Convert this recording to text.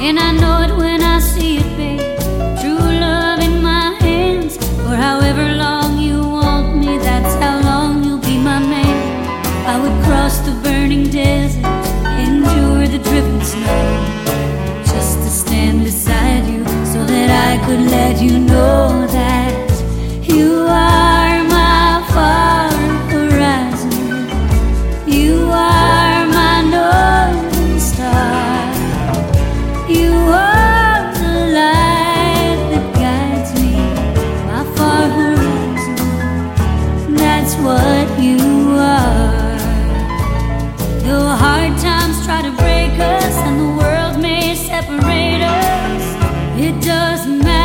And I know it when I see it, babe. True love in my hands. For however long you want me, that's how long you'll be my man. I would cross the burning desert, endure the driven snow, just to stand beside you, so that I could let you know that you are my far horizon. You are my northern star. You are the light that guides me, my far horizon. That's what you are. Though hard times try to break us and the world may separate us, it doesn't matter.